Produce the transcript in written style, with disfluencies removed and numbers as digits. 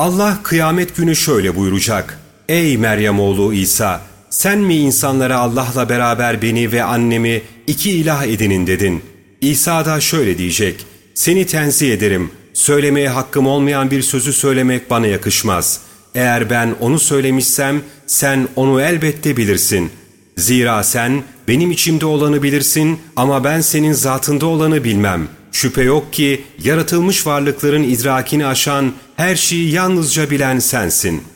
Allah kıyamet günü şöyle buyuracak: Ey Meryem oğlu İsa! Sen mi insanlara Allah'la beraber beni ve annemi iki ilah edinin dedin? İsa da şöyle diyecek: Seni tenzih ederim. Söylemeye hakkım olmayan bir sözü söylemek bana yakışmaz. Eğer ben onu söylemişsem sen onu elbette bilirsin. Zira sen benim içimde olanı bilirsin ama ben senin zatında olanı bilmem. Şüphe yok ki yaratılmış varlıkların idrakini aşan her şeyi yalnızca bilen sensin.''